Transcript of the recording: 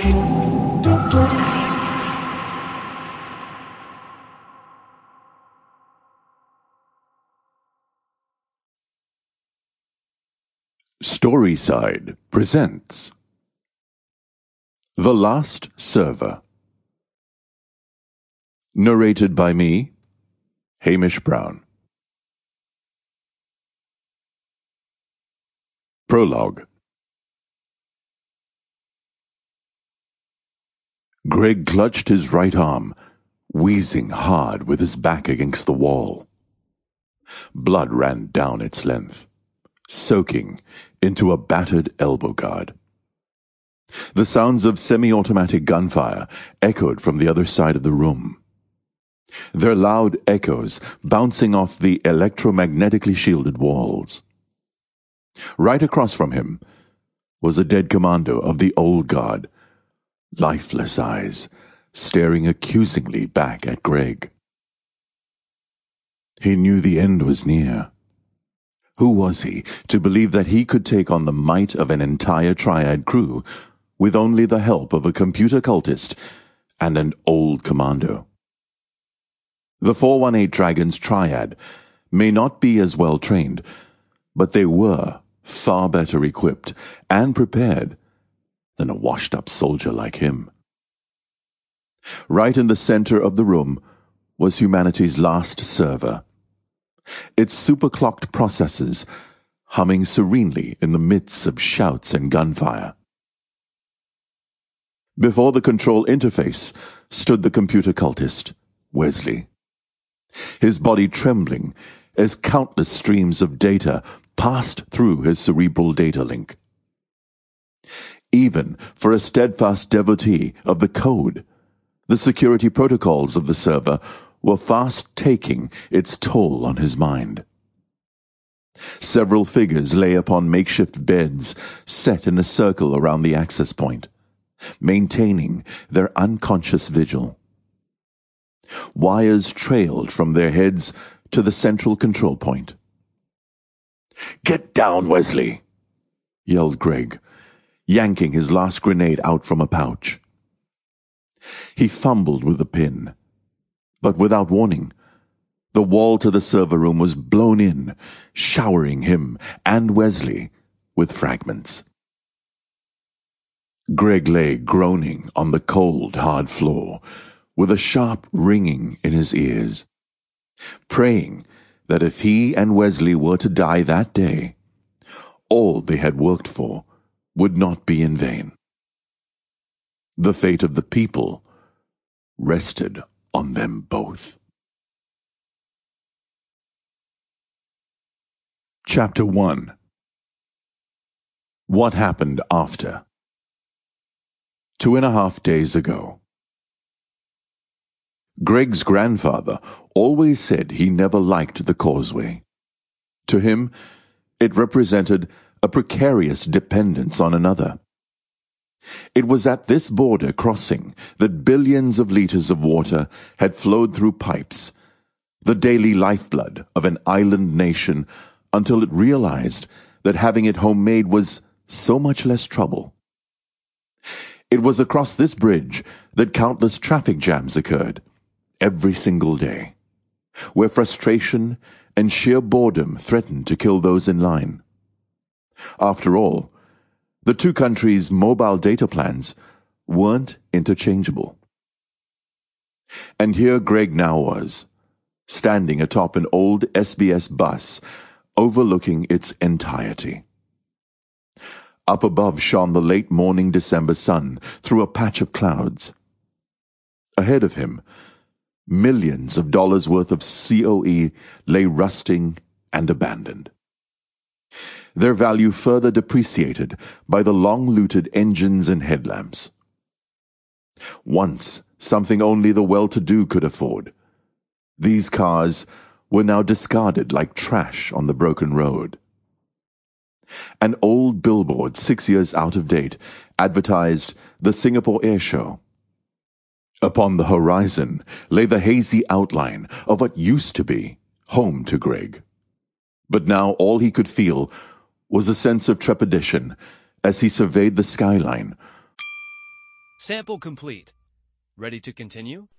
Storyside presents The Last Server. Narrated by me, Hamish Brown. Prologue. Greg clutched his right arm, wheezing hard with his back against the wall. Blood ran down its length, soaking into a battered elbow guard. The sounds of semi-automatic gunfire echoed from the other side of the room, their loud echoes bouncing off the electromagnetically shielded walls. Right across from him was a dead commando of the old guard, lifeless eyes staring accusingly back at Greg. He knew the end was near. Who was he to believe that he could take on the might of an entire triad crew with only the help of a computer cultist and an old commando? The 418 Dragons triad may not be as well trained, but they were far better equipped and prepared than a washed-up soldier like him. Right in the center of the room was humanity's last server, its super-clocked processes humming serenely in the midst of shouts and gunfire. Before the control interface stood the computer cultist, Wesley, his body trembling as countless streams of data passed through his cerebral data link. Even for a steadfast devotee of the code, the security protocols of the server were fast taking its toll on his mind. Several figures lay upon makeshift beds set in a circle around the access point, maintaining their unconscious vigil. Wires trailed from their heads to the central control point. "Get down, Wesley!" yelled Greg, yanking his last grenade out from a pouch. He fumbled with the pin, but without warning, the wall to the server room was blown in, showering him and Wesley with fragments. Greg lay groaning on the cold, hard floor, with a sharp ringing in his ears, praying that if he and Wesley were to die that day, all they had worked for would not be in vain. The fate of the people rested on them both. Chapter 1. What happened after? 2.5 days ago. Greg's grandfather always said he never liked the causeway. To him, it represented a precarious dependence on another. It was at this border crossing that billions of liters of water had flowed through pipes, the daily lifeblood of an island nation, until it realized that having it homemade was so much less trouble. It was across this bridge that countless traffic jams occurred every single day, where frustration and sheer boredom threatened to kill those in line. After all, the two countries' mobile data plans weren't interchangeable. And here Greg now was, standing atop an old SBS bus, overlooking its entirety. Up above shone the late morning December sun through a patch of clouds. Ahead of him, millions of dollars worth of COE lay rusting and abandoned, their value further depreciated by the long-looted engines and headlamps. Once something only the well-to-do could afford, these cars were now discarded like trash on the broken road. An old billboard 6 years out of date advertised the Singapore Air Show. Upon the horizon lay the hazy outline of what used to be home to Greg. But now all he could feel was a sense of trepidation as he surveyed the skyline, Sample complete. Ready to continue?